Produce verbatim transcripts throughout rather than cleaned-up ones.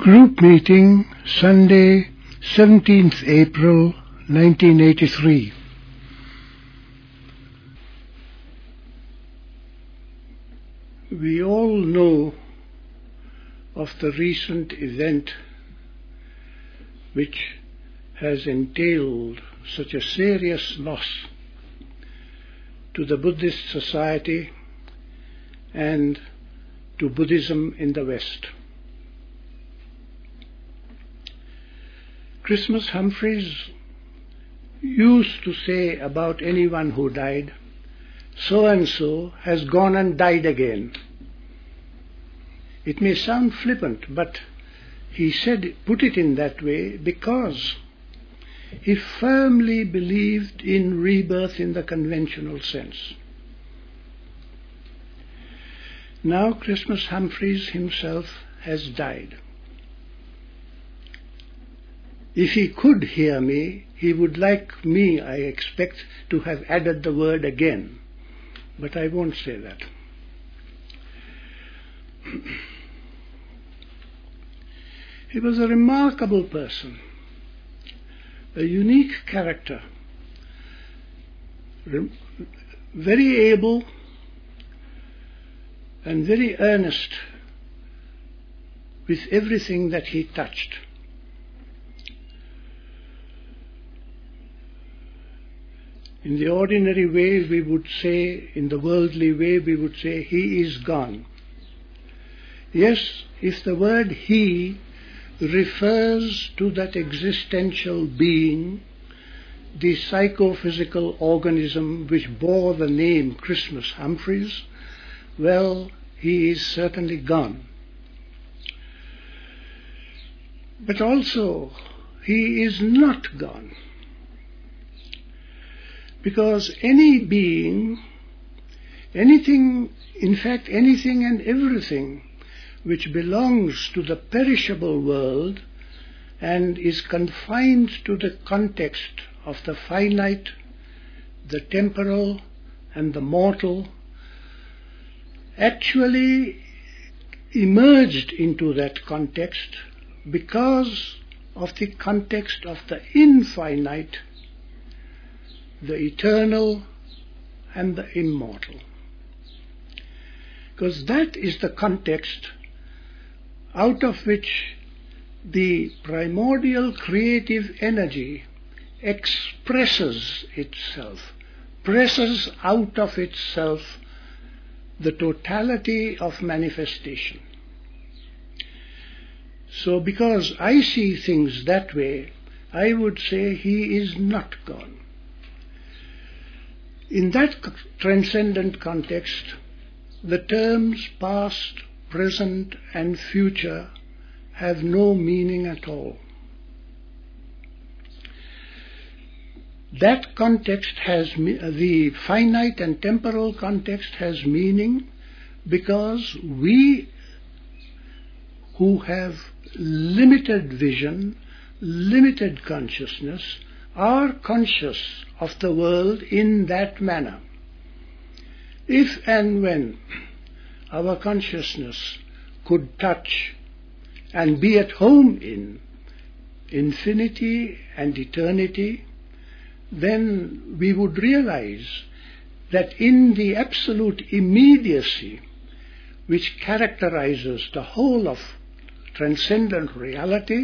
Group meeting, Sunday, seventeenth April, nineteen eighty-three. We all know of the recent event which has entailed such a serious loss to the Buddhist society and to Buddhism in the West. Christmas Humphreys used to say about anyone who died, so-and-so has gone and died again. It may sound flippant, but he said, put it in that way because he firmly believed in rebirth in the conventional sense. Now Christmas Humphreys himself has died. If he could hear me, he would like me, I expect, to have added the word again. But I won't say that. He was a remarkable person, a unique character, very able and very earnest with everything that he touched. In the ordinary way we would say, in the worldly way we would say, he is gone. Yes, if the word he refers to that existential being, the psychophysical organism which bore the name Christmas Humphreys, well, he is certainly gone. But also, he is not gone. Because any being, anything, in fact anything and everything which belongs to the perishable world and is confined to the context of the finite, the temporal and the mortal, actually emerged into that context because of the context of the infinite, the eternal and the immortal. Because that is the context out of which the primordial creative energy expresses itself, presses out of itself the totality of manifestation. So because I see things that way, I would say he is not gone. In that transcendent context, the terms past, present and future have no meaning at all. That context has, the finite and temporal context has meaning because we who have limited vision, limited consciousness, are conscious of the world in that manner. If and when our consciousness could touch and be at home in infinity and eternity, then we would realize that in the absolute immediacy which characterizes the whole of transcendent reality,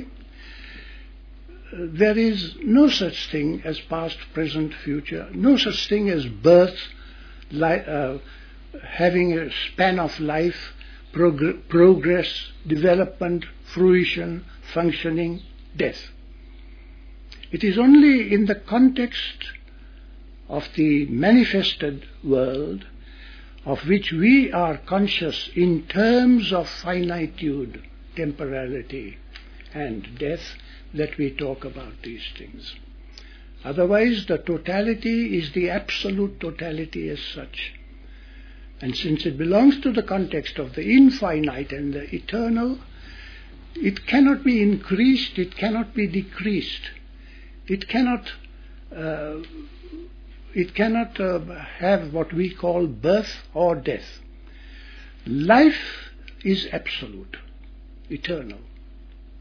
there is no such thing as past, present, future, no such thing as birth, li- uh, having a span of life, prog- progress, development, fruition, functioning, death. It is only in the context of the manifested world of which we are conscious in terms of finitude, temporality and death that we talk about these things. Otherwise, the totality is the absolute totality as such. And since it belongs to the context of the infinite and the eternal, it cannot be increased, it cannot be decreased. It cannot, uh, it cannot uh, have what we call birth or death. Life is absolute, eternal.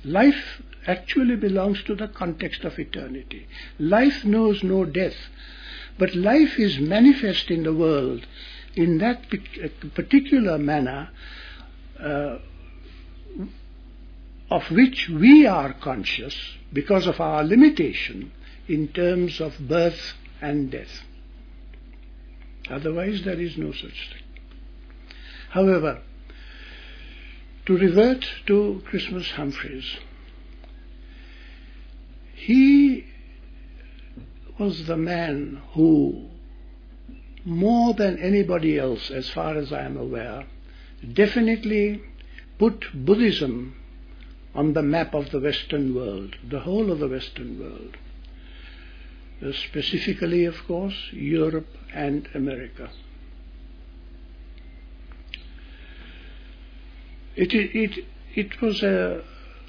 Life actually belongs to the context of eternity. Life knows no death, but life is manifest in the world in that particular manner uh, of which we are conscious because of our limitation in terms of birth and death. Otherwise there is no such thing. However, to revert to Christmas Humphreys, he was the man who, more than anybody else, as far as I am aware, definitely put Buddhism on the map of the Western world, the whole of the Western world. Uh, specifically, of course, Europe and America. It, it, it, it was a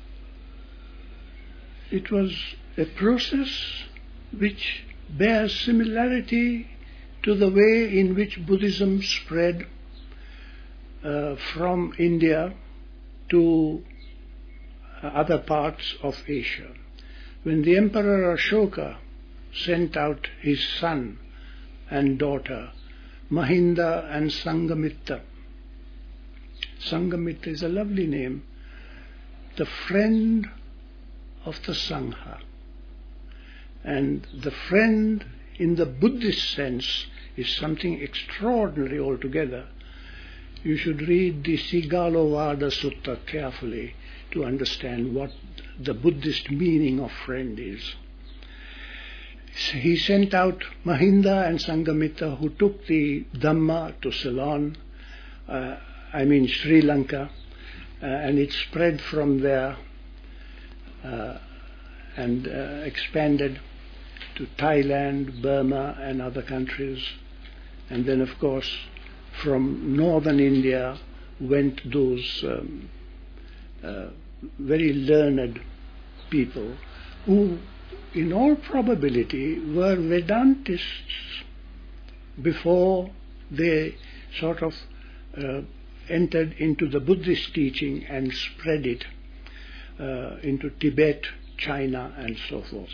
it was a process which bears similarity to the way in which Buddhism spread uh, from India to uh, other parts of Asia. When the Emperor Ashoka sent out his son and daughter, Mahinda and Sangamitta. Sangamitta is a lovely name, the friend of the Sangha. And the friend in the Buddhist sense is something extraordinary altogether. You should read the Sigalovada Sutta carefully to understand what the Buddhist meaning of friend is. He sent out Mahinda and Sangamitta, who took the Dhamma to Ceylon, uh, I mean Sri Lanka, uh, and it spread from there uh, and uh, expanded to Thailand, Burma and other countries. And then of course from northern India went those um, uh, very learned people who in all probability were Vedantists before they sort of uh, entered into the Buddhist teaching and spread it uh, into Tibet, China and so forth.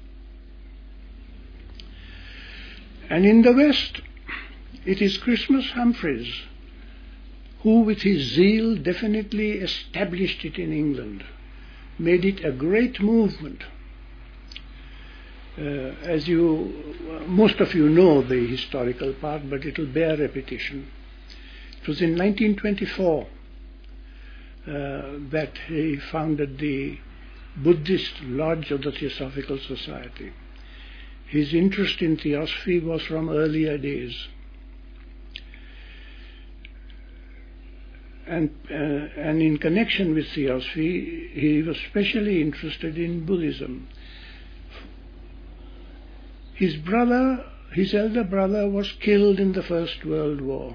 And in the West, it is Christmas Humphreys who with his zeal definitely established it in England, made it a great movement. Uh, as you, uh, most of you know the historical part, but it will bear repetition. It was in nineteen twenty-four uh, that he founded the Buddhist Lodge of the Theosophical Society. His interest in theosophy was from earlier days. And, uh, and in connection with theosophy, he was specially interested in Buddhism. His brother, his elder brother, was killed in the First World War.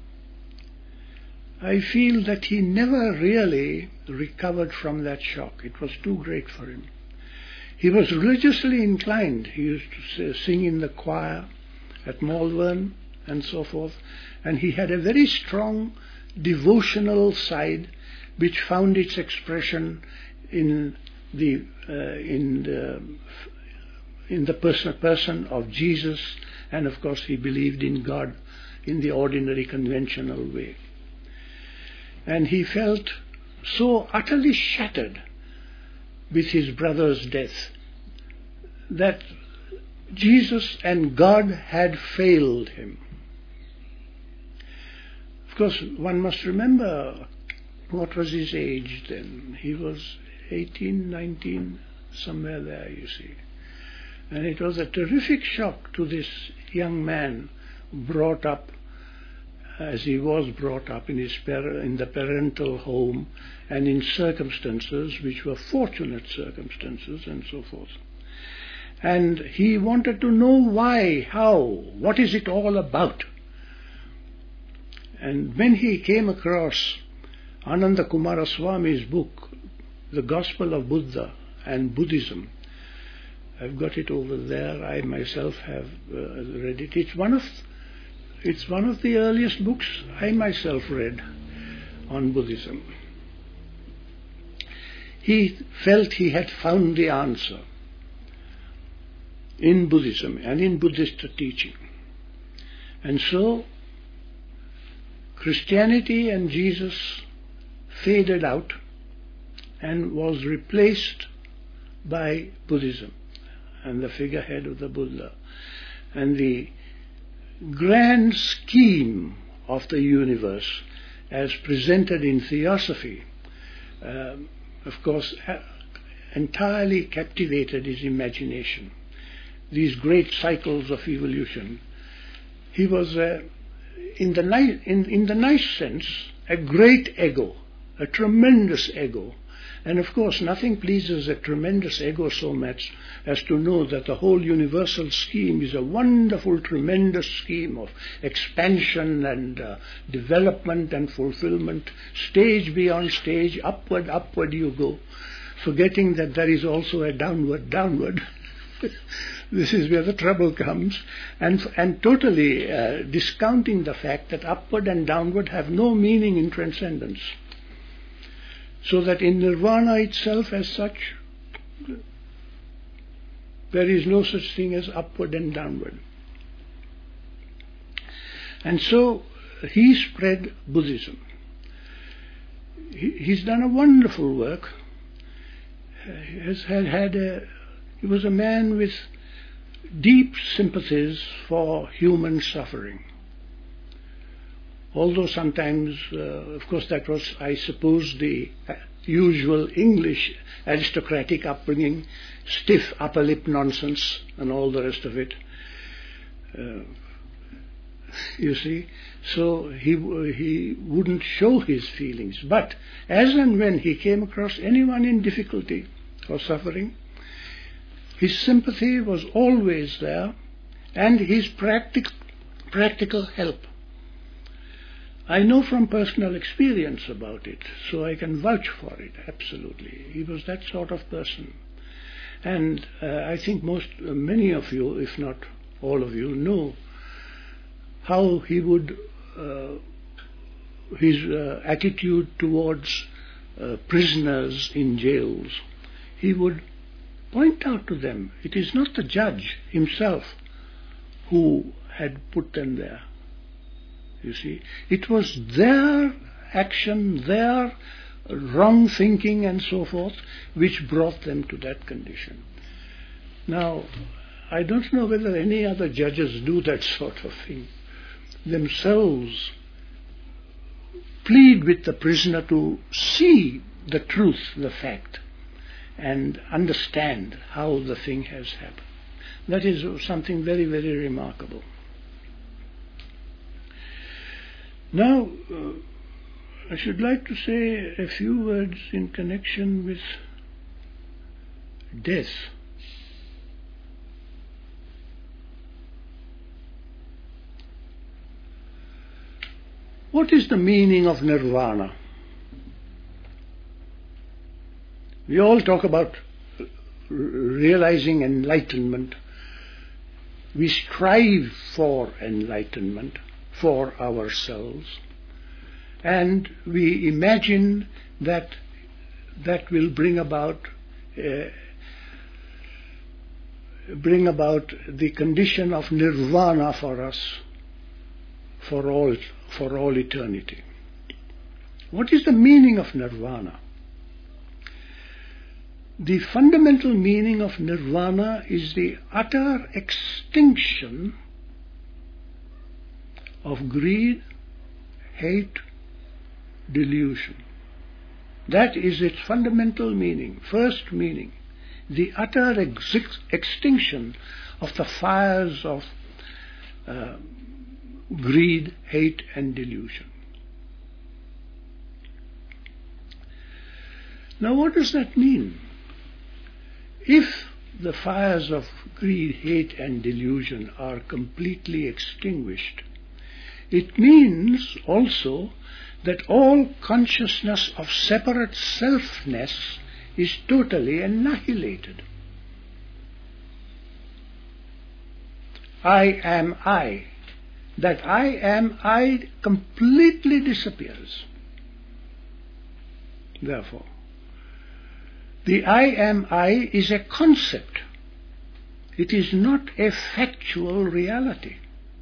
I feel that he never really recovered from that shock. It was too great for him. He was religiously inclined. He used to sing in the choir at Malvern and so forth. And he had a very strong devotional side which found its expression in the, uh, in the in the person, person of Jesus, and of course he believed in God in the ordinary conventional way. And he felt so utterly shattered with his brother's death that Jesus and God had failed him. Of course, one must remember what was his age then. He was eighteen, nineteen, somewhere there, you see. And it was a terrific shock to this young man brought up as he was brought up in, his par- in the parental home and in circumstances which were fortunate circumstances and so forth. And he wanted to know why, how, what is it all about? And when he came across Ananda Kumaraswami's book, The Gospel of Buddha and Buddhism, I've got it over there. I myself have uh, read it. It's one of it's one of the earliest books I myself read on Buddhism. he felt he had found the answer in Buddhism and in Buddhist teaching. And so Christianity and Jesus faded out and was replaced by Buddhism and the figurehead of the Buddha. And the grand scheme of the universe as presented in theosophy, um, of course, uh, entirely captivated his imagination. These great cycles of evolution. He was, uh, in the ni- in, in the nice sense, a great ego, a tremendous ego. And of course, nothing pleases a tremendous ego so much as to know that the whole universal scheme is a wonderful, tremendous scheme of expansion and uh, development and fulfillment, stage beyond stage, upward, upward you go, forgetting that there is also a downward, downward. This is where the trouble comes, and, and totally uh, discounting the fact that upward and downward have no meaning in transcendence. So that in nirvana itself as such, there is no such thing as upward and downward. And so he spread Buddhism. He, he's done a wonderful work. He has had, had a, he was a man with deep sympathies for human suffering. Although sometimes, uh, of course, that was, I suppose, the usual English aristocratic upbringing, stiff upper lip nonsense and all the rest of it. Uh, you see, so he he wouldn't show his feelings. But as and when he came across anyone in difficulty or suffering, his sympathy was always there, and his practic- practical help. I know from personal experience about it, so I can vouch for it, absolutely. He was that sort of person. And uh, I think most, uh, many of you, if not all of you, know how he would, uh, his uh, attitude towards uh, prisoners in jails. He would point out to them, it is not the judge himself who had put them there. You see, it was their action, their wrong thinking and so forth, which brought them to that condition. Now, I don't know whether any other judges do that sort of thing. Themselves plead with the prisoner to see the truth, the fact, and understand how the thing has happened. That is something very, very remarkable. Now, uh, I should like to say a few words in connection with death. What is the meaning of nirvana? We all talk about realizing enlightenment. We strive for enlightenment for ourselves, and we imagine that that will bring about uh, bring about the condition of nirvana for us for all for all eternity. What is the meaning of nirvana? The fundamental meaning of nirvana is the utter extinction of greed, hate, delusion. That is its fundamental meaning, first meaning. The utter ex- extinction of the fires of uh, greed, hate and delusion. Now what does that mean? If the fires of greed, hate and delusion are completely extinguished, it means also that all consciousness of separate selfness is totally annihilated. I am I. That I am I completely disappears. Therefore, The I am I is a concept. It is not a factual reality.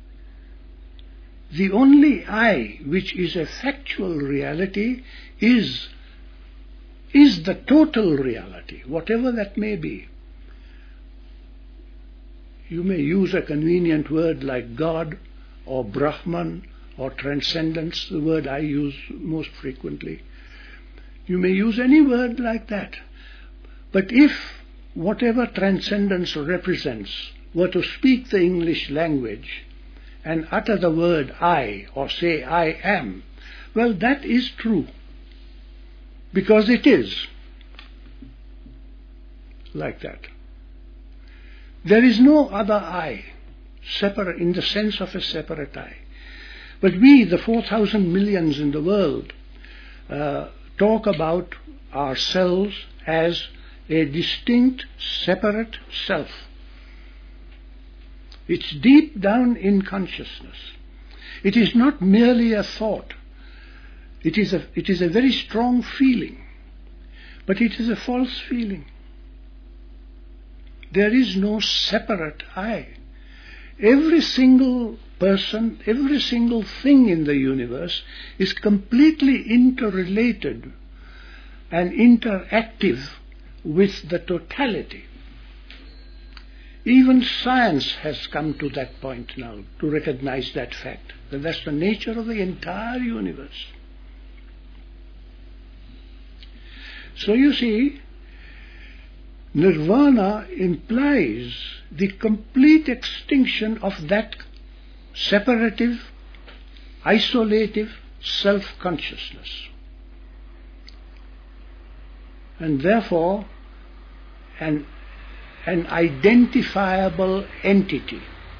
The only I which is a factual reality is, is the total reality, whatever that may be. You may use a convenient word like God or Brahman or transcendence, the word I use most frequently. You may use any word like that. But if whatever transcendence represents were to speak the English language and utter the word I, or say I am, well, that is true. Because it is like that. There is no other I, separate in the sense of a separate I. But we, the four thousand millions in the world, uh, talk about ourselves as a distinct, separate self. It's deep down in consciousness. It is not merely a thought. It is a, it is a very strong feeling, but it is a false feeling. There is no separate I. Every single person, every single thing in the universe is completely interrelated and interactive with the totality. Even science has come to that point now, to recognize that fact, that that's the nature of the entire universe. So you see, nirvana implies the complete extinction of that separative, isolative self-consciousness. And therefore, an, an identifiable entity.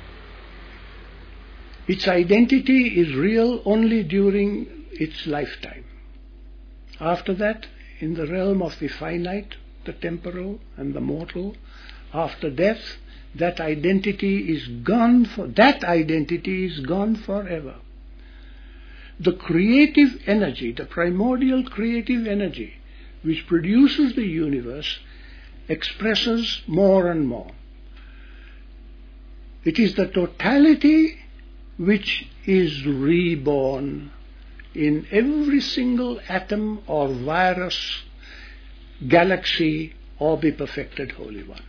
Its identity is real only during its lifetime. After that, in the realm of the finite, the temporal and the mortal, after death, that identity is gone for, that identity is gone forever. The creative energy, the primordial creative energy, which produces the universe, expresses more and more. It is the totality which is reborn in every single atom or virus, galaxy, or the perfected Holy One.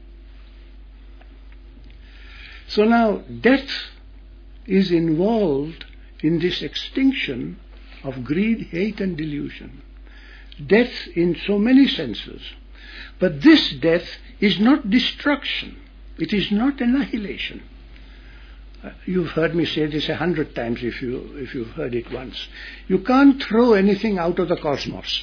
So now death is involved in this extinction of greed, hate and delusion. Death in so many senses. But this death is not destruction. It is not annihilation. Uh, you've heard me say this a hundred times if, you, if you've heard it once. You can't throw anything out of the cosmos.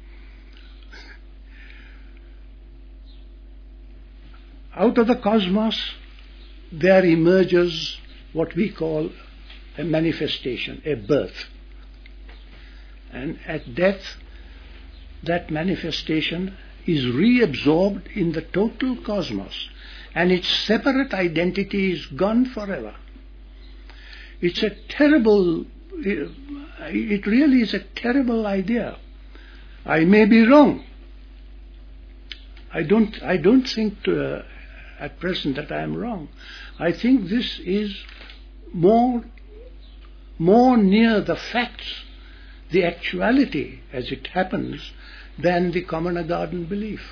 Out of the cosmos, there emerges what we call a manifestation, a birth. And at death, that manifestation is reabsorbed in the total cosmos, and its separate identity is gone forever. It's a terrible, it really is a terrible idea. I may be wrong. I don't, I don't think to, uh, at present that I am wrong. I think this is more, more near the facts, the actuality as it happens, than the common garden belief.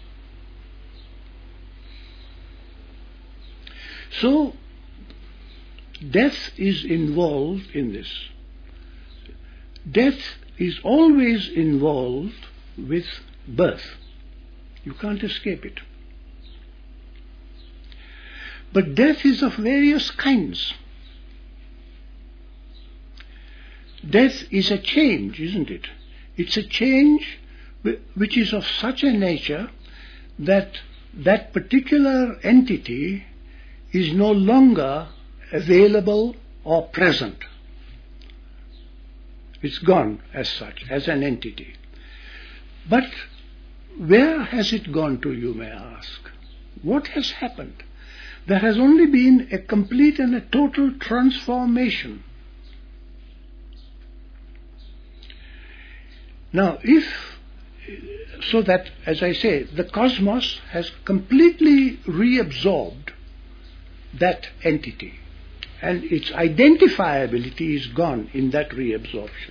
So, death is involved in this. Death is always involved with birth. You can't escape it. But death is of various kinds. Death is a change, isn't it? It's a change which is of such a nature that that particular entity is no longer available or present. It's gone as such, as an entity. But where has it gone to, you may ask? What has happened? There has only been a complete and a total transformation. Now, if so that, as I say, the cosmos has completely reabsorbed that entity, and its identifiability is gone in that reabsorption.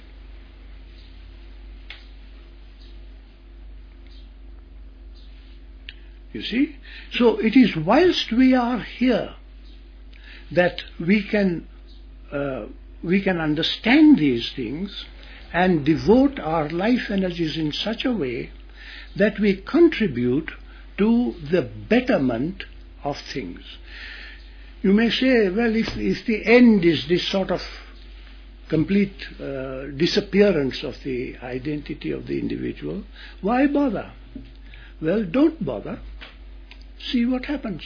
You see? So it is whilst we are here that we can uh, we can understand these things and devote our life energies in such a way that we contribute to the betterment of things. You may say, well, if, if the end is this sort of complete uh, disappearance of the identity of the individual, why bother? Well, don't bother. See what happens.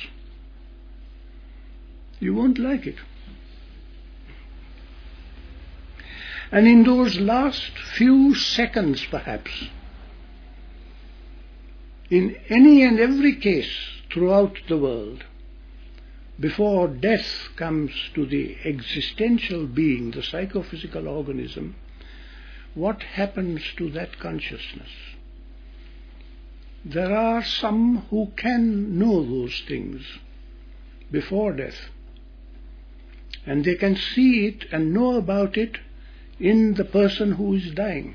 You won't like it. And in those last few seconds, perhaps, in any and every case throughout the world, before death comes to the existential being, the psychophysical organism, what happens to that consciousness? There are some who can know those things before death, and they can see it and know about it in the person who is dying.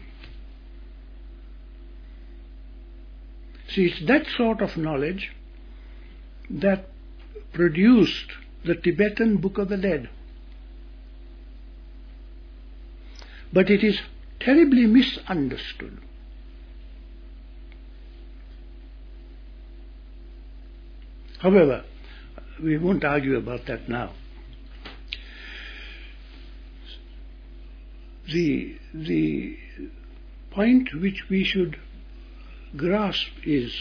See, it's that sort of knowledge that produced the Tibetan Book of the Dead. But it is terribly misunderstood. However, we won't argue about that now. The, the point which we should grasp is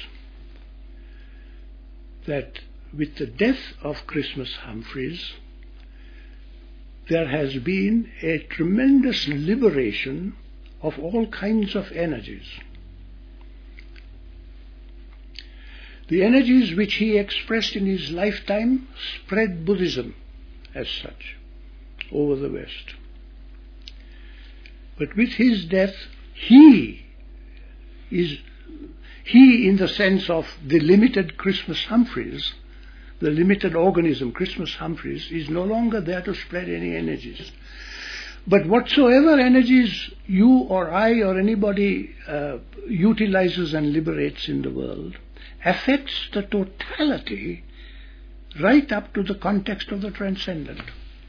that with the death of Christmas Humphreys, there has been a tremendous liberation of all kinds of energies. The energies which he expressed in his lifetime spread Buddhism as such over the West. But with his death, he is, he in the sense of the limited Christmas Humphreys, the limited organism Christmas Humphreys, is no longer there to spread any energies. But whatsoever energies you or I or anybody uh, utilizes and liberates in the world affects the totality right up to the context of the transcendent.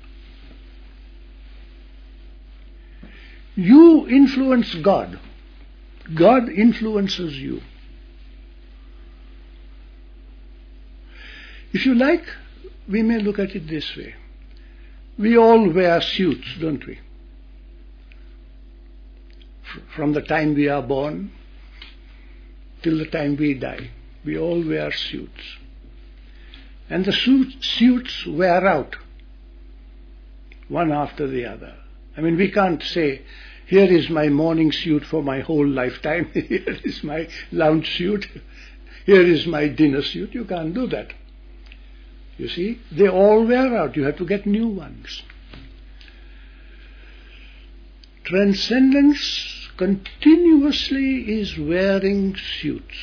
You influence God. God influences you. If you like, we may look at it this way. We all wear suits, don't we? From the time we are born till the time we die, we all wear suits. And the suit, suits wear out, one after the other. I mean, we can't say, here is my morning suit for my whole lifetime, here is my lounge suit, here is my dinner suit. You can't do that. You see, they all wear out. You have to get new ones. Transcendence continuously is wearing suits.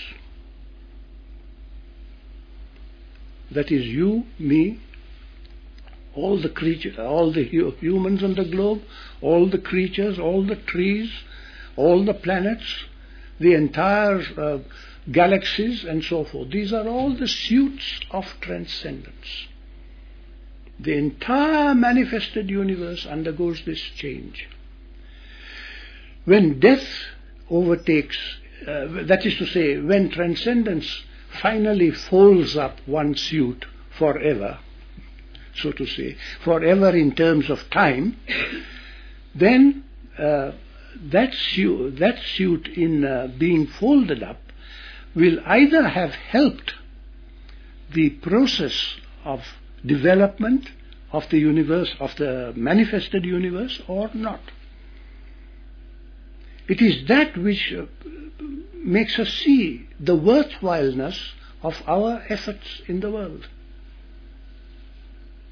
That is you, me, all the creatures, all the hu- humans on the globe, all the creatures, all the trees, all the planets, the entire uh, galaxies and so forth. These are all the suits of transcendence. The entire manifested universe undergoes this change. When death overtakes, uh, that is to say, when transcendence finally folds up one suit forever, so to say, forever in terms of time, then uh, that suit, that suit in uh, being folded up will either have helped the process of development of the universe, of the manifested universe, or not. It is that which uh, makes us see the worthwhileness of our efforts in the world.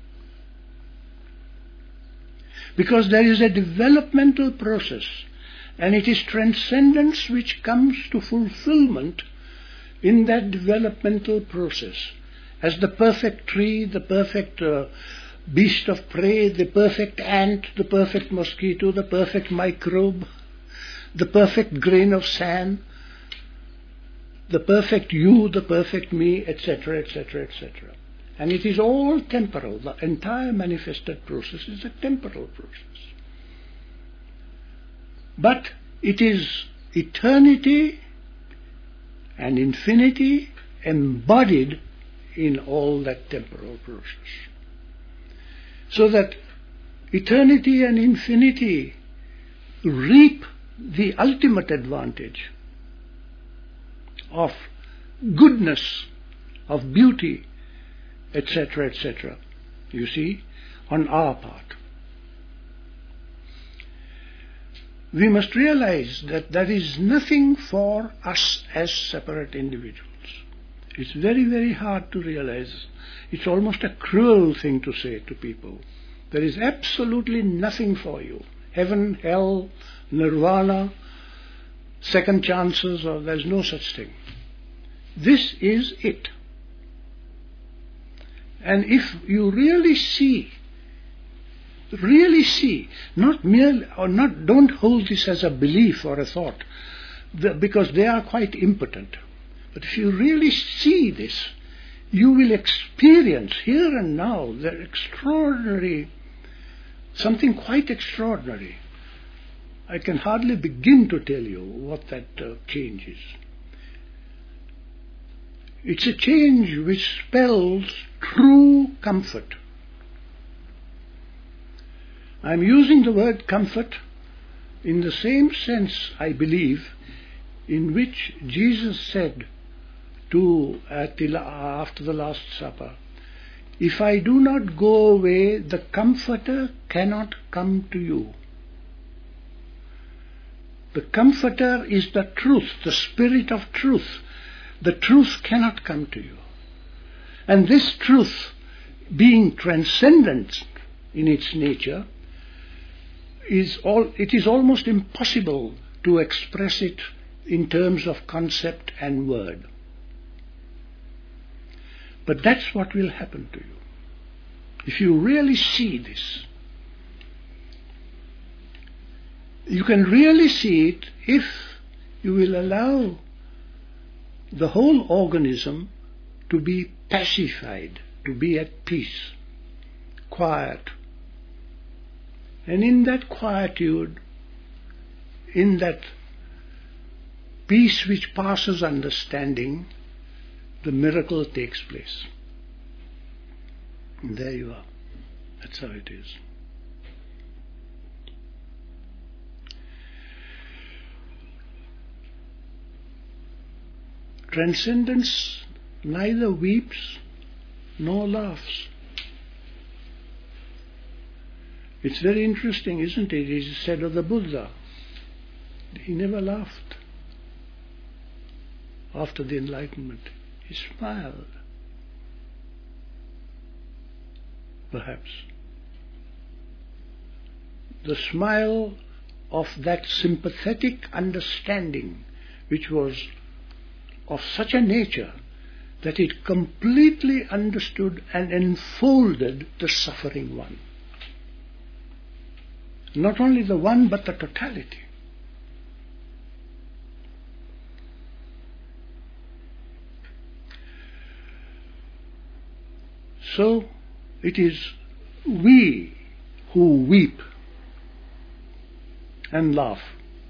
Because there is a developmental process, And it is transcendence which comes to fulfillment in that developmental process. As the perfect tree, the perfect uh, beast of prey, the perfect ant, the perfect mosquito, the perfect microbe, the perfect grain of sand, the perfect you, the perfect me, et cetera, et cetera, et cetera. And it is all temporal. The entire manifested process is a temporal process. But it is eternity and infinity embodied in all that temporal process. So that eternity and infinity reap the ultimate advantage of goodness, of beauty, et cetera, et cetera, you see, on our part. We must realize that there is nothing for us as separate individuals. It's very, very hard to realize. It's almost a cruel thing to say to people. There is absolutely nothing for you. Heaven, hell, nirvana, second chances, or there's no such thing. This is it. And if you really see, really see, not merely, or not, don't hold this as a belief or a thought, the, because they are quite impotent. But if you really see this, you will experience here and now the extraordinary, something quite extraordinary. I can hardly begin to tell you what that uh, change is. It's a change which spells true comfort. I'm using the word comfort in the same sense, I believe, in which Jesus said to at the, after the Last Supper, "If I do not go away, the Comforter cannot come to you." The Comforter is the truth, the Spirit of truth. The truth cannot come to you. And this truth, being transcendent in its nature, is all, it is almost impossible to express it in terms of concept and word. But that's what will happen to you. If you really see this, you can really see it if you will allow the whole organism to be pacified, to be at peace, quiet. And in that quietude, in that peace which passes understanding, the miracle takes place. And there you are. That's how it is. Transcendence neither weeps nor laughs. It's very interesting, isn't it? It is said of the Buddha. He never laughed after the enlightenment. He smiled. Perhaps. The smile of that sympathetic understanding which was of such a nature that it completely understood and enfolded the suffering one. Not only the one, but the totality. So it is we who weep and laugh.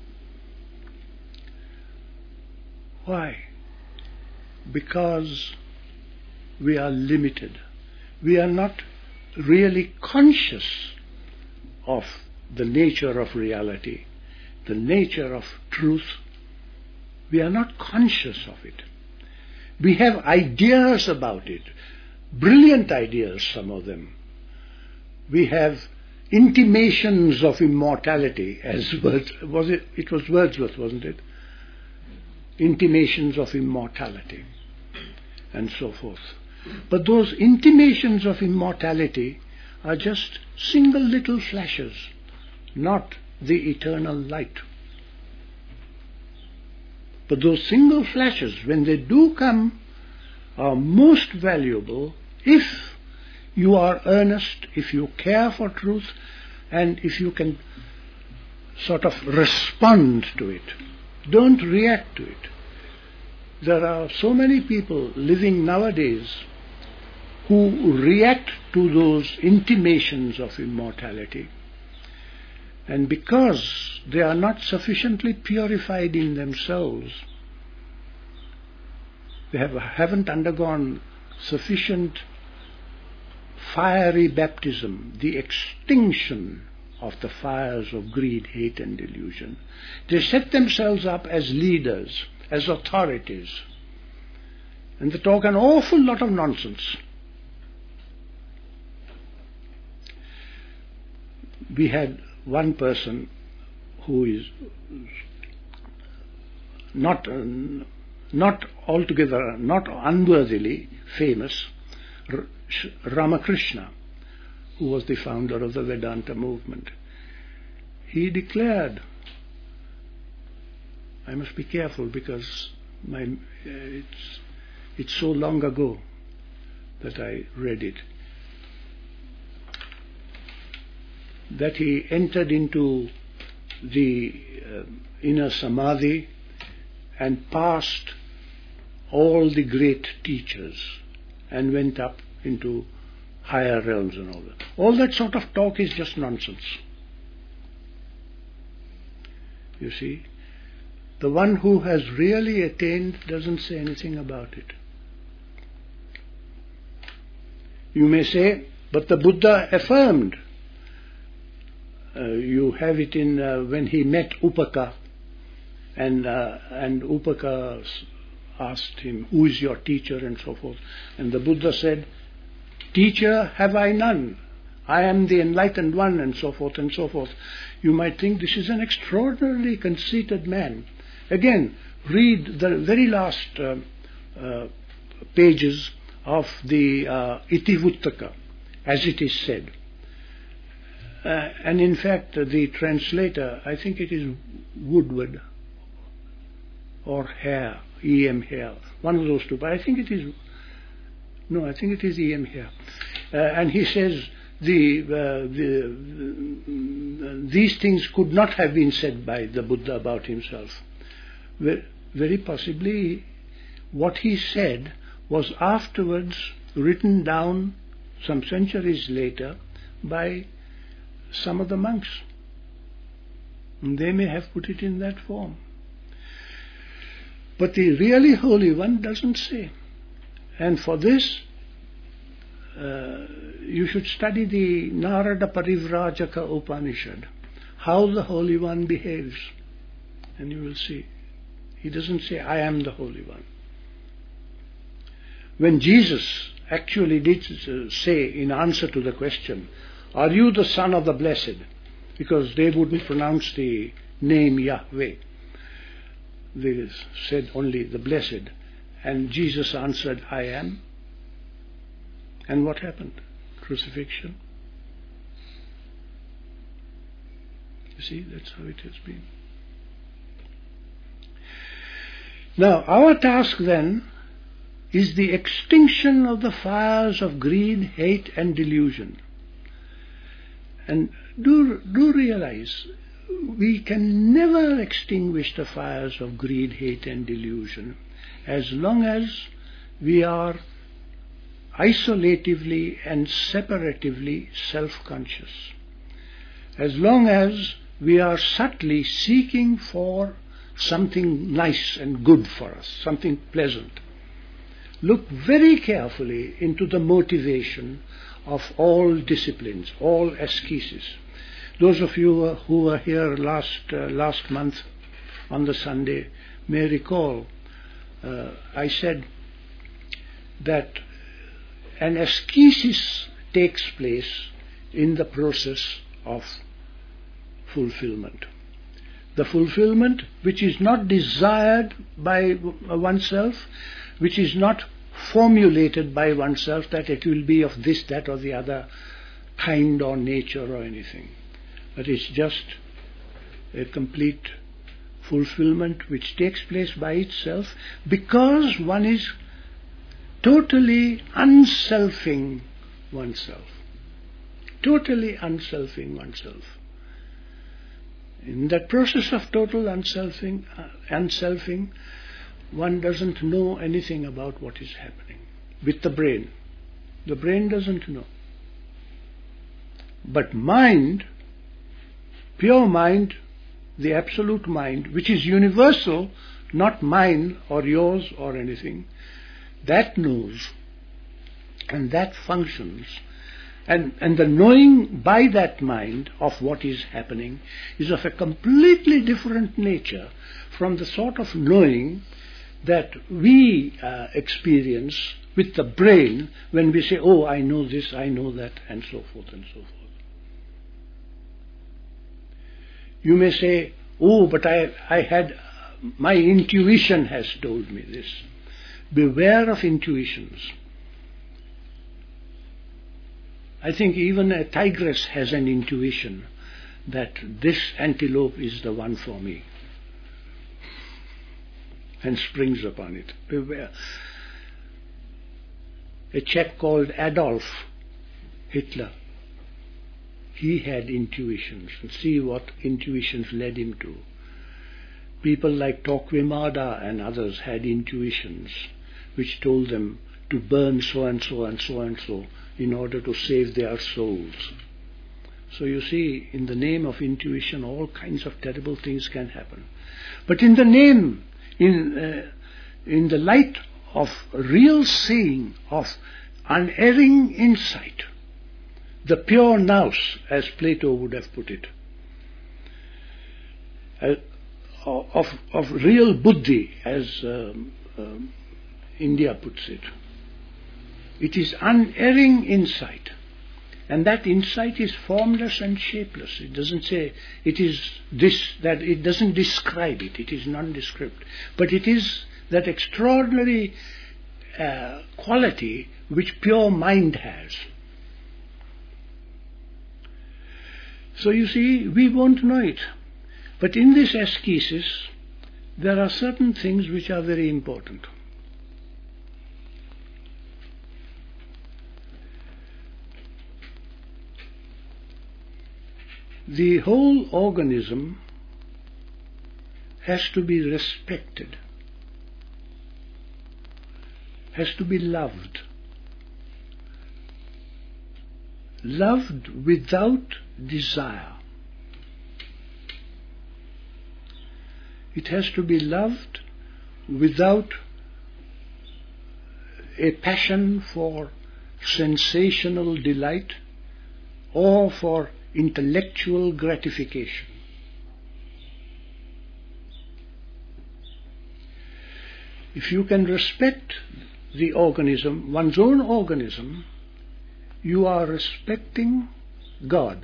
Why? Because we are limited. We are not really conscious of the nature of reality, the nature of truth. We are not conscious of it. We have ideas about it, brilliant ideas, some of them. We have intimations of immortality, as Words, was it? It was Wordsworth, wasn't it? Intimations of immortality, and so forth. But those intimations of immortality are just single little flashes, not the eternal light. But those single flashes, when they do come, are most valuable if you are earnest, if you care for truth, and if you can sort of respond to it. Don't react to it. There are so many people living nowadays who react to those intimations of immortality. And because they are not sufficiently purified in themselves, they have, haven't undergone sufficient fiery baptism, the extinction of the fires of greed, hate and delusion. They set themselves up as leaders, as authorities, and they talk an awful lot of nonsense. We had one person who is not uh, not altogether, not unworthily famous, R- Ramakrishna, who was the founder of the Vedanta movement. He declared, I must be careful because my uh, it's it's so long ago that I read it, that he entered into the uh, inner samadhi and passed all the great teachers and went up into higher realms and all that. All that sort of talk is just nonsense. You see, the one who has really attained doesn't say anything about it. You may say, but the Buddha affirmed. Uh, you have it in uh, when he met Upaka, and uh, and Upaka asked him, who is your teacher, and so forth. And the Buddha said, teacher have I none. I am the enlightened one, and so forth and so forth. You might think this is an extraordinarily conceited man. Again, read the very last uh, uh, pages of the uh, Itivuttaka, as it is said. Uh, and in fact, uh, the translator, I think it is Woodward or Hare, E M Hare, one of those two, but I think it is, no, I think it is E M Hare. Uh, and he says, the, uh, the, uh, these things could not have been said by the Buddha about himself. Very possibly what he said was afterwards written down some centuries later by some of the monks. And they may have put it in that form. But the really Holy One doesn't say. And for this, uh, you should study the Narada Parivrajaka Upanishad, how the Holy One behaves. And you will see. He doesn't say, I am the Holy One. When Jesus actually did uh, say in answer to the question, are you the Son of the Blessed? Because they wouldn't pronounce the name Yahweh. They said only the Blessed. And Jesus answered, I am. And what happened? Crucifixion. You see, that's how it has been. Now, our task then is the extinction of the fires of greed, hate and delusion. And do, do realize, we can never extinguish the fires of greed, hate and delusion as long as we are isolatively and separatively self-conscious. As long as we are subtly seeking for something nice and good for us, something pleasant. Look very carefully into the motivation of all disciplines, all ascesis. Those of you who were here last uh, last month on the Sunday may recall uh, I said that an ascesis takes place in the process of fulfillment. The fulfillment which is not desired by oneself, which is not formulated by oneself that it will be of this, that or the other kind or nature or anything. But it's just a complete fulfillment which takes place by itself because one is totally unselfing oneself. Totally unselfing oneself. In that process of total unselfing, uh, unselfing, one doesn't know anything about what is happening with the brain. The brain doesn't know. But mind, pure mind, the absolute mind, which is universal, not mine or yours or anything, that knows and that functions. And, and the knowing by that mind of what is happening is of a completely different nature from the sort of knowing that we uh, experience with the brain when we say, oh, I know this, I know that, and so forth and so forth. You may say, oh, but I, I had, my intuition has told me this. Beware of intuitions. I think even a tigress has an intuition that this antelope is the one for me, and springs upon it. Beware. A chap called Adolf Hitler, he had intuitions, and see what intuitions led him to. People like Torquemada and others had intuitions which told them to burn so and so and so and so in order to save their souls. So you see, in the name of intuition, all kinds of terrible things can happen. But in the name, in uh, in the light of real seeing, of unerring insight, the pure nous, as Plato would have put it, uh, of, of real buddhi, as um, um, India puts it. It is unerring insight. And that insight is formless and shapeless. It doesn't say it is this, that it doesn't describe it. It is nondescript. But it is that extraordinary uh, quality which pure mind has. So you see, we won't know it. But in this ascesis, there are certain things which are very important. The whole organism has to be respected, has to be loved. Loved without desire. It has to be loved without a passion for sensational delight or for intellectual gratification. If you can respect the organism, one's own organism, you are respecting God.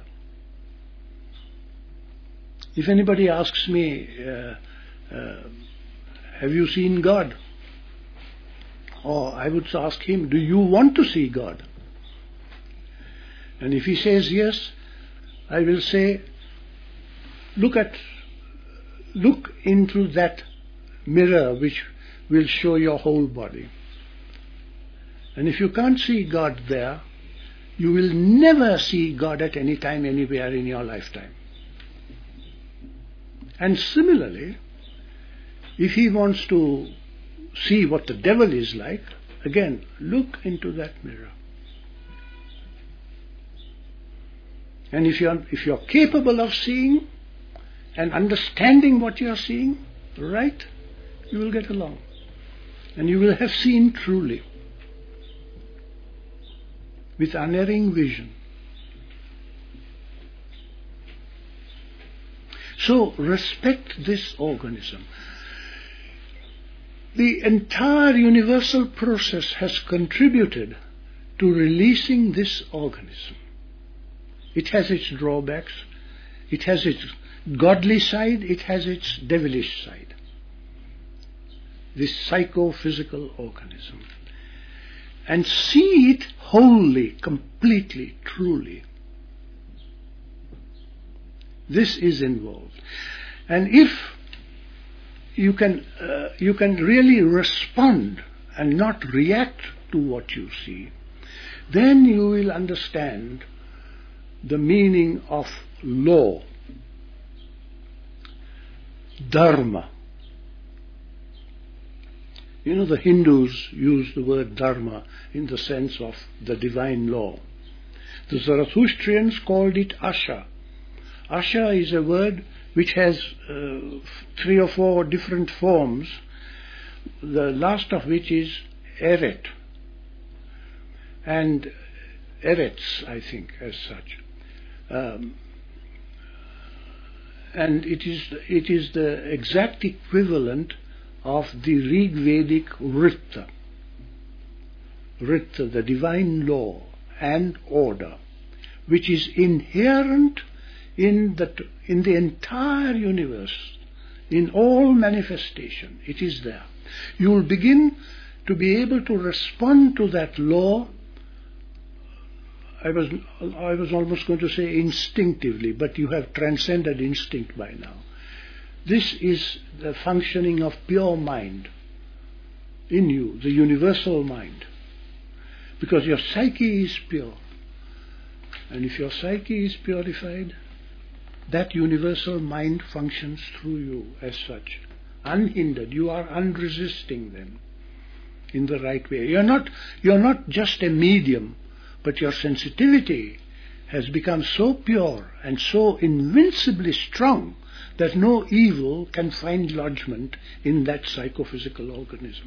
If anybody asks me, uh, uh, have you seen God? Or I would ask him, do you want to see God? And if he says yes, I will say, look at, look into that mirror which will show your whole body. And if you can't see God there, you will never see God at any time, anywhere in your lifetime. And similarly, if he wants to see what the devil is like, again, look into that mirror. And if you're, if you're capable of seeing and understanding what you're seeing, right, you will get along. And you will have seen truly, with unerring vision. So respect this organism. The entire universal process has contributed to releasing this organism. It has its drawbacks, it has its godly side, it has its devilish side. This psychophysical organism. And see it wholly, completely, truly. This is involved. And if you can uh, you can really respond and not react to what you see, then you will understand the meaning of law, dharma. You know, the Hindus use the word dharma in the sense of the divine law. The Zarathustrians called it asha. Asha is a word which has uh, three or four different forms, the last of which is eret, and erets, I think, as such. Um, and it is it is the exact equivalent of the Rig Vedic Rita. Rita, the divine law and order, which is inherent in the in the entire universe, in all manifestation. It is there. You will begin to be able to respond to that law. I was I was almost going to say instinctively, but you have transcended instinct by now. This is the functioning of pure mind in you, the universal mind. Because your psyche is pure. And if your psyche is purified, that universal mind functions through you as such, unhindered. You are unresisting then, in the right way. You're not, you're not just a medium, but your sensitivity has become so pure and so invincibly strong that no evil can find lodgment in that psychophysical organism.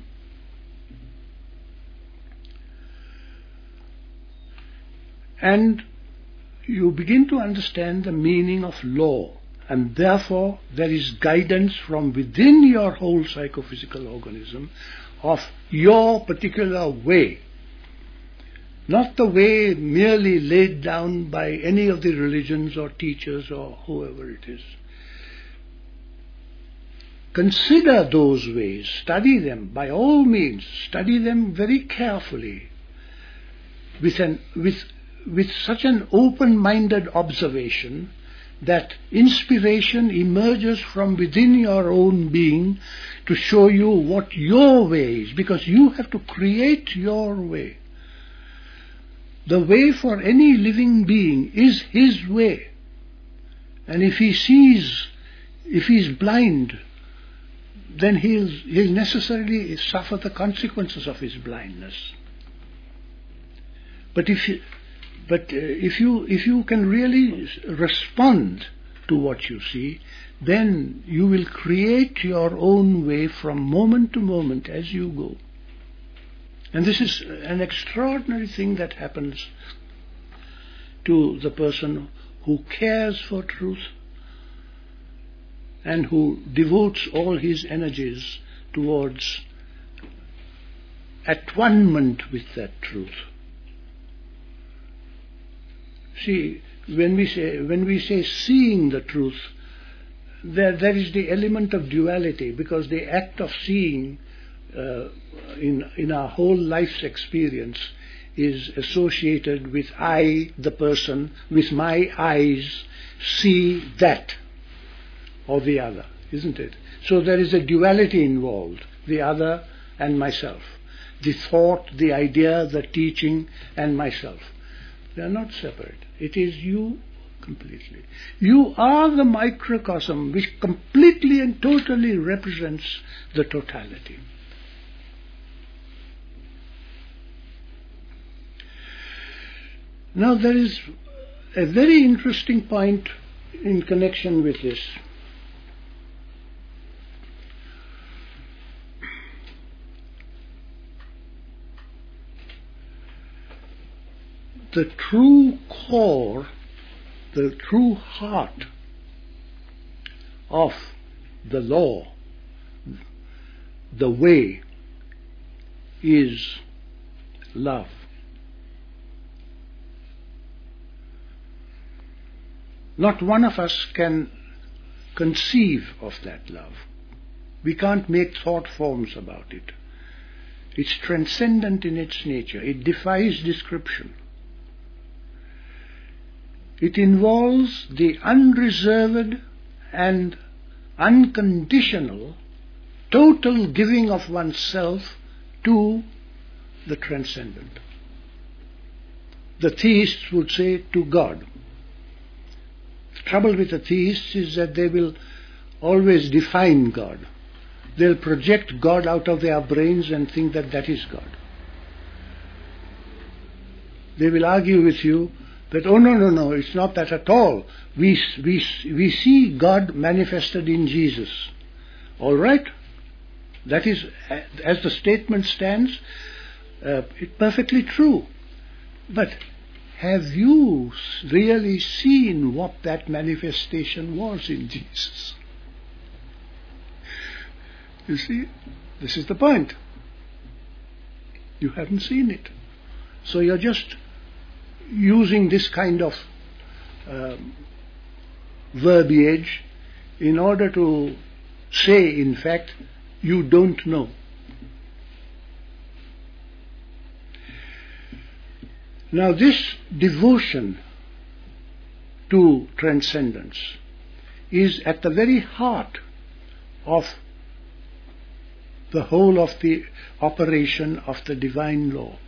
And you begin to understand the meaning of law, and therefore there is guidance from within your whole psychophysical organism of your particular way, not the way merely laid down by any of the religions or teachers or whoever it is. Consider those ways, study them, by all means, study them very carefully, with an with with such an open-minded observation that inspiration emerges from within your own being to show you what your way is, because you have to create your way. The way for any living being is his way. And if he sees, if he is blind, then he'll, he'll necessarily suffer the consequences of his blindness. But if you, but uh, if you if you can really respond to what you see, then you will create your own way from moment to moment as you go. And this is an extraordinary thing that happens to the person who cares for truth and who devotes all his energies towards at-one-ment with that truth. See, when we say when we say seeing the truth, there there is the element of duality, because the act of seeing uh, in in our whole life's experience is associated with I, the person, with my eyes see that or the other, isn't it? So there is a duality involved, the other and myself, the thought, the idea, the teaching, and myself. They are not separate. It is you completely. You are the microcosm which completely and totally represents the totality. Now there is a very interesting point in connection with this. The true core, the true heart of the law, the way, is love. Not one of us can conceive of that love. We can't make thought forms about it. It's transcendent in its nature. It defies description. It involves the unreserved and unconditional total giving of oneself to the transcendent. The theists would say to God. The trouble with the theists is that they will always define God. They'll project God out of their brains and think that that is God. They will argue with you that, oh no, no, no, it's not that at all. We, we, we see God manifested in Jesus. All right? That is, as the statement stands, uh, it's perfectly true. But have you really seen what that manifestation was in Jesus? You see, this is the point. You haven't seen it. So you're just using this kind of um, verbiage in order to say, in fact, you don't know. Now this devotion to transcendence is at the very heart of the whole of the operation of the divine law.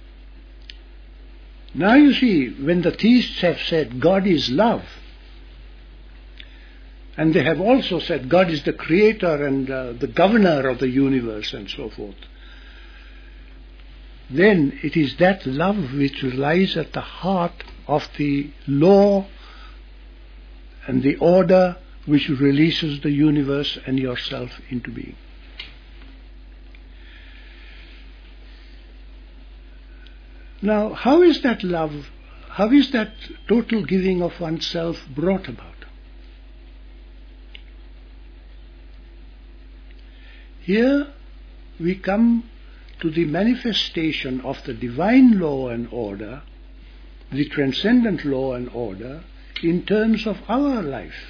Now you see, when the theists have said God is love, and they have also said God is the creator and uh, the governor of the universe and so forth, then it is that love which lies at the heart of the law and the order which releases the universe and yourself into being. Now, how is that love, how is that total giving of oneself brought about? Here we come to the manifestation of the divine law and order, the transcendent law and order, in terms of our life,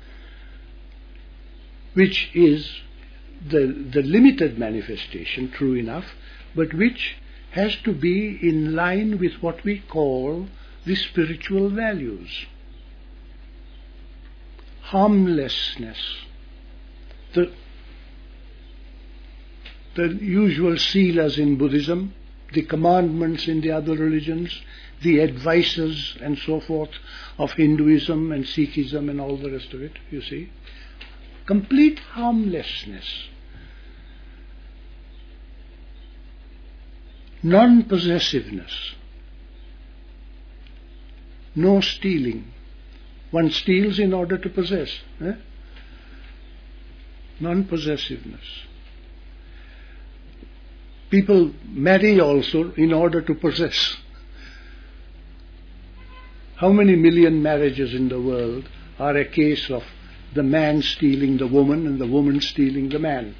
which is the, the limited manifestation, true enough, but which has to be in line with what we call the spiritual values. Harmlessness, the, the usual sealas in Buddhism, the commandments in the other religions, the advices and so forth of Hinduism and Sikhism and all the rest of it, you see. Complete harmlessness. Non-possessiveness. No stealing. One steals in order to possess. Eh? Non-possessiveness. People marry also in order to possess. How many million marriages in the world are a case of the man stealing the woman and the woman stealing the man?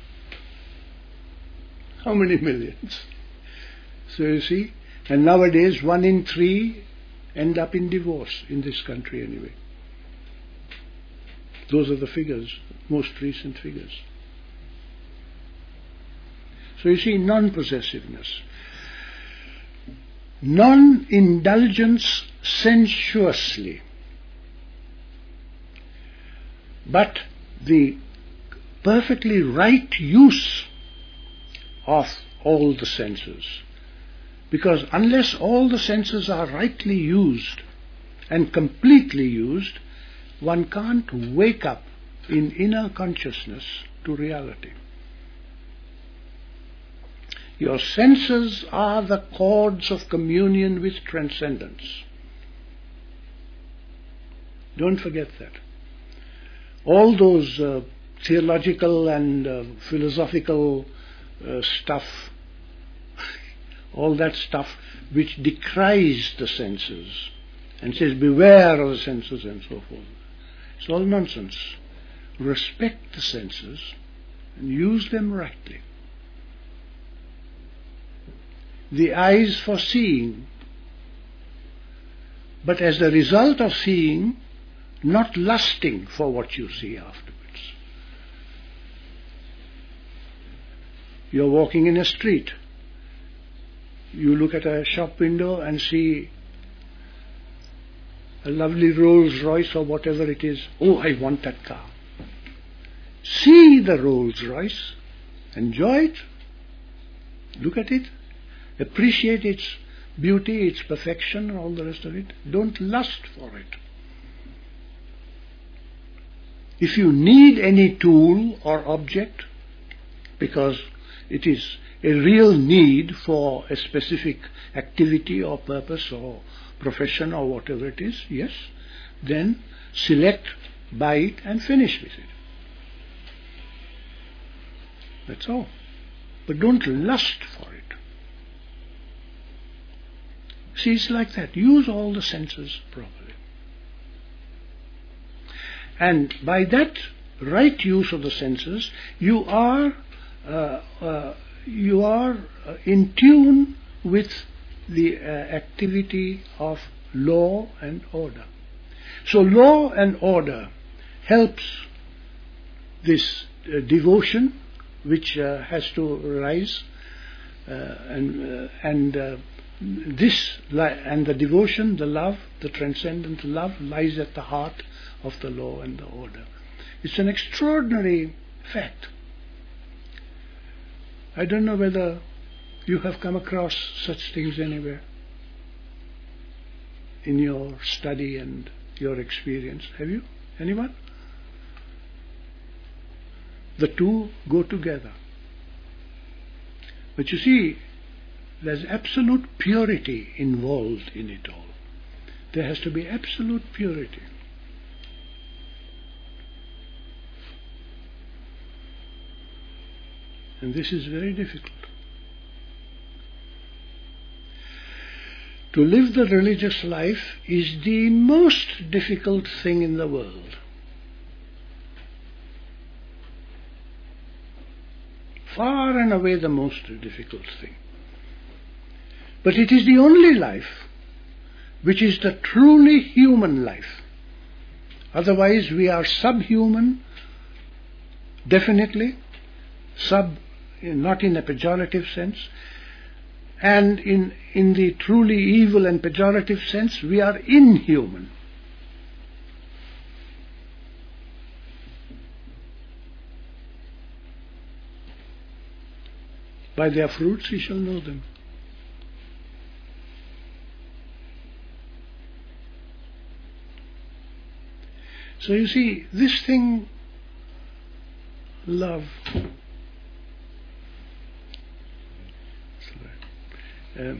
How many millions? So you see, and nowadays one in three end up in divorce in this country anyway. Those are the figures, most recent figures. So you see, non-possessiveness. Non-indulgence sensuously, but the perfectly right use of all the senses. Because unless all the senses are rightly used and completely used, one can't wake up in inner consciousness to reality. Your senses are the cords of communion with transcendence. Don't forget that. All those uh, theological and uh, philosophical uh, stuff, all that stuff which decries the senses and says beware of the senses and so forth, it's all nonsense. Respect the senses and use them rightly. The eyes for seeing, but as the result of seeing, not lusting for what you see afterwards. You're walking in a street. You look at a shop window and see a lovely Rolls Royce or whatever it is. Oh, I want that car. See the Rolls Royce, Enjoy it. Look at it. Appreciate its beauty, its perfection, and all the rest of it. Don't lust for it. If you need any tool or object, because it is a real need for a specific activity or purpose or profession or whatever it is, yes, then select, buy it and finish with it. That's all. But don't lust for it. See, it's like that. Use all the senses properly. And by that right use of the senses, you are uh, uh, you are uh, in tune with the uh, activity of law and order. So law and order helps this uh, devotion which uh, has to rise, uh, and uh, and uh, this li- and the devotion, the love, the transcendent love lies at the heart of the law and the order. It's an extraordinary fact. I don't know whether you have come across such things anywhere in your study and your experience. Have you? Anyone? The two go together. But you see, there's absolute purity involved in it all. There has to be absolute purity. And this is very difficult. To live the religious life is the most difficult thing in the world. Far and away the most difficult thing. But it is the only life which is the truly human life. Otherwise we are subhuman, definitely, sub, not in a pejorative sense, and in, in the truly evil and pejorative sense, we are inhuman. By their fruits ye shall know them. So you see, this thing, love, um,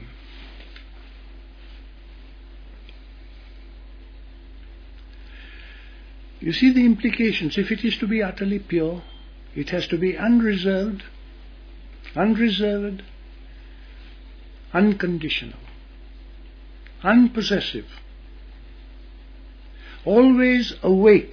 you see the implications. If it is to be utterly pure, it has to be unreserved, unreserved, unconditional, unpossessive, always awake,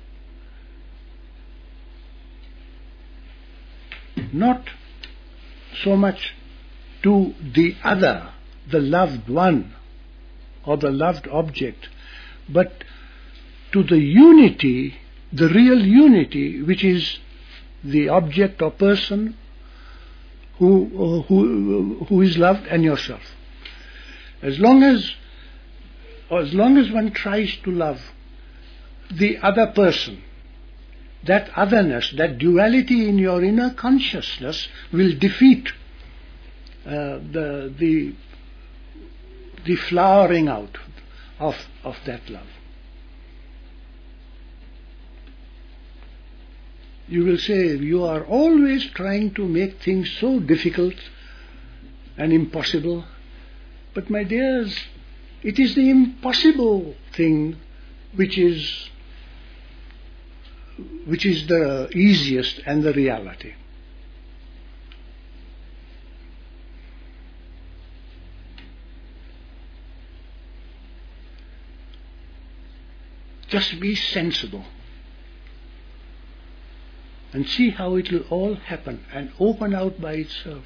not so much to the other, the loved one or the loved object, but to the unity, the real unity, which is the object or person who who who is loved, and yourself. As long as or as long as one tries to love the other person, that otherness, that duality in your inner consciousness will defeat uh, the the the flowering out of of that love. You will say, you are always trying to make things so difficult and impossible. But my dears, it is the impossible thing which is which is the easiest and the reality. Just be sensible and see how it will all happen and open out by itself.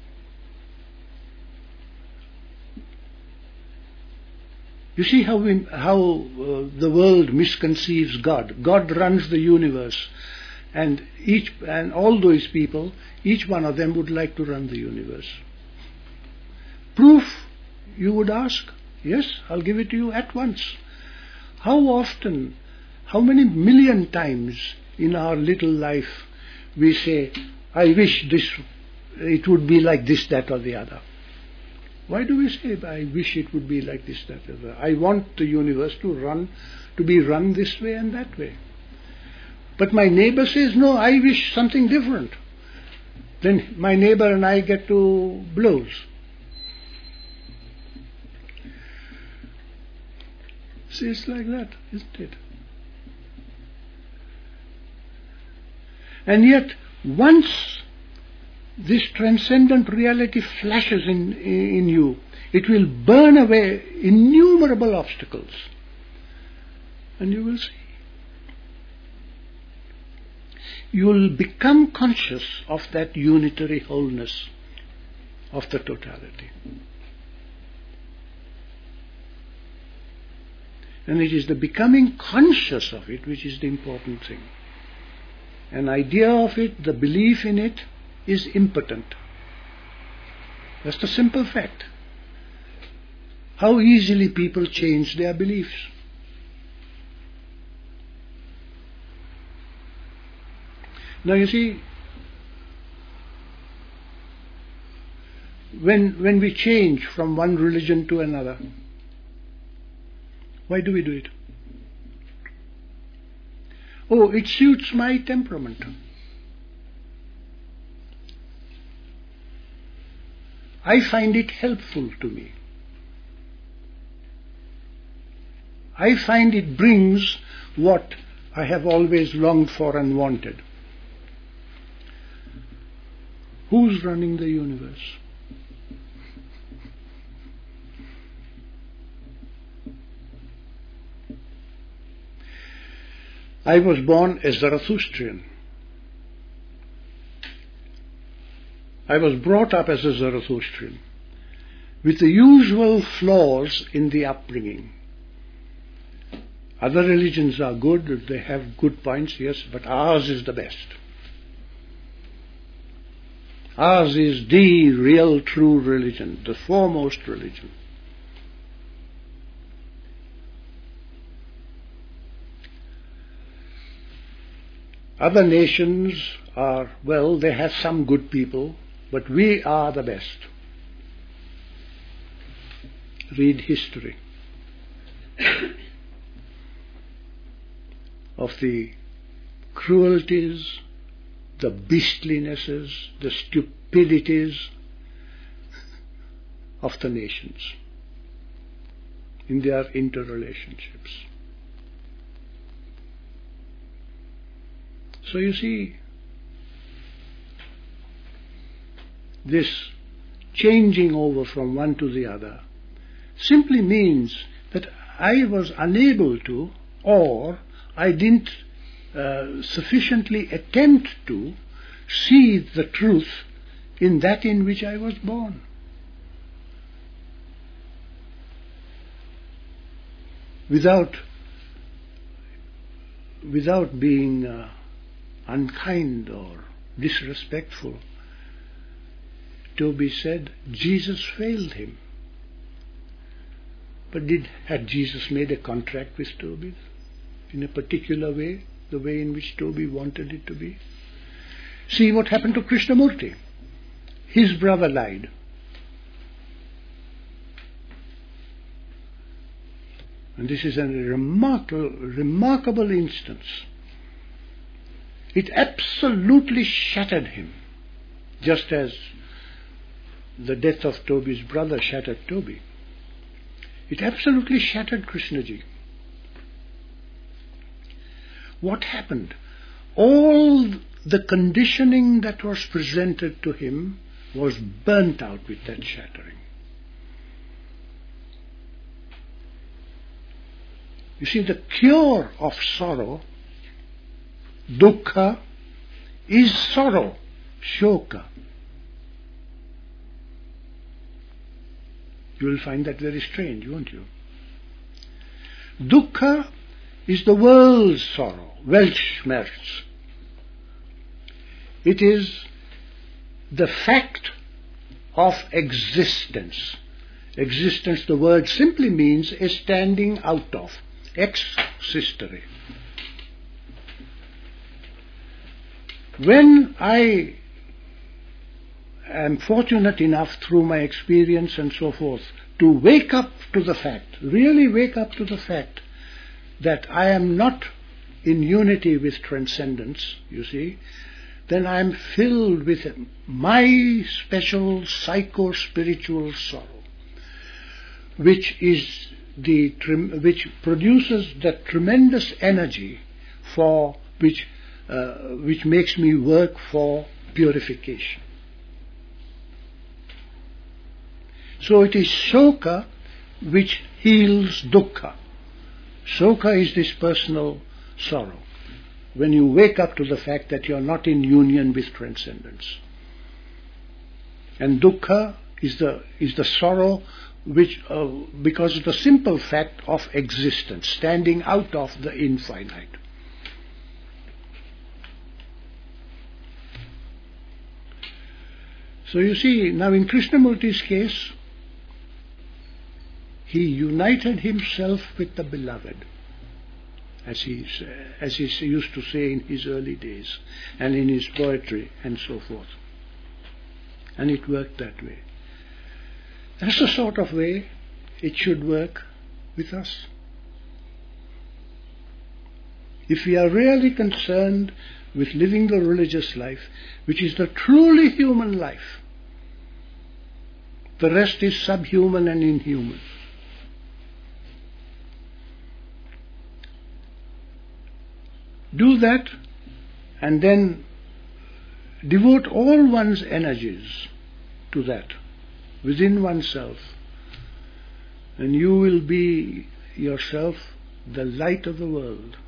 You see how we, how uh, the world misconceives God. God runs the universe, and each and all those people, each one of them would like to run the universe. Proof, you would ask? Yes, I'll give it to you at once. How often, how many million times in our little life we say, I wish this, it would be like this, that or the other. Why do we say, I wish it would be like this, that or the other? I want the universe to run, to be run this way and that way. But my neighbor says, no, I wish something different. Then my neighbor and I get to blows. See, it's like that, isn't it? And yet, once this transcendent reality flashes in, in you, it will burn away innumerable obstacles. And you will see. You will become conscious of that unitary wholeness of the totality. And it is the becoming conscious of it which is the important thing. An idea of it, the belief in it, is impotent. That's the simple fact. How easily people change their beliefs. Now you see, when, when we change from one religion to another, why do we do it? Oh, it suits my temperament. I find it helpful to me. I find it brings what I have always longed for and wanted. Who's running the universe? I was born a Zarathustrian. I was brought up as a Zarathustrian, with the usual flaws in the upbringing. Other religions are good, they have good points, yes, but ours is the best. Ours is the real true religion, the foremost religion. Other nations are, well, they have some good people, but we are the best. Read history of the cruelties, the beastlinesses, the stupidities of the nations in their interrelationships. So you see, this changing over from one to the other simply means that I was unable to, or I didn't uh, sufficiently attempt to see the truth in that in which I was born. Without, without being uh, unkind or disrespectful, Toby said Jesus failed him. But did had Jesus made a contract with Toby in a particular way, the way in which Toby wanted it to be? See what happened to Krishnamurti. His brother lied. And this is a remarkable, remarkable instance. It absolutely shattered him, just as the death of Toby's brother shattered Toby. It absolutely shattered Krishnaji. What happened? All the conditioning that was presented to him was burnt out with that shattering. You see, the cure of sorrow, dukkha, is sorrow, shoka. You will find that very strange, won't you? Dukkha is the world's sorrow, Weltschmerz. It is the fact of existence. Existence, the word simply means a standing out of, ex-sistere. When I am fortunate enough through my experience and so forth to wake up to the fact, really wake up to the fact that I am not in unity with transcendence, you see, then I am filled with my special psycho-spiritual sorrow, which is the which produces that tremendous energy for which uh, which makes me work for purification. So it is Soka which heals Dukkha. Soka is this personal sorrow, when you wake up to the fact that you are not in union with transcendence. And Dukkha is the, is the sorrow which, uh, because of the simple fact of existence, standing out of the infinite. So you see, now in Krishnamurti's case, he united himself with the beloved, as he, as he used to say in his early days, and in his poetry, and so forth. And it worked that way. That's the sort of way it should work with us. If we are really concerned with living the religious life, which is the truly human life, the rest is subhuman and inhuman. Do that, and then devote all one's energies to that, within oneself, and you will be yourself the light of the world.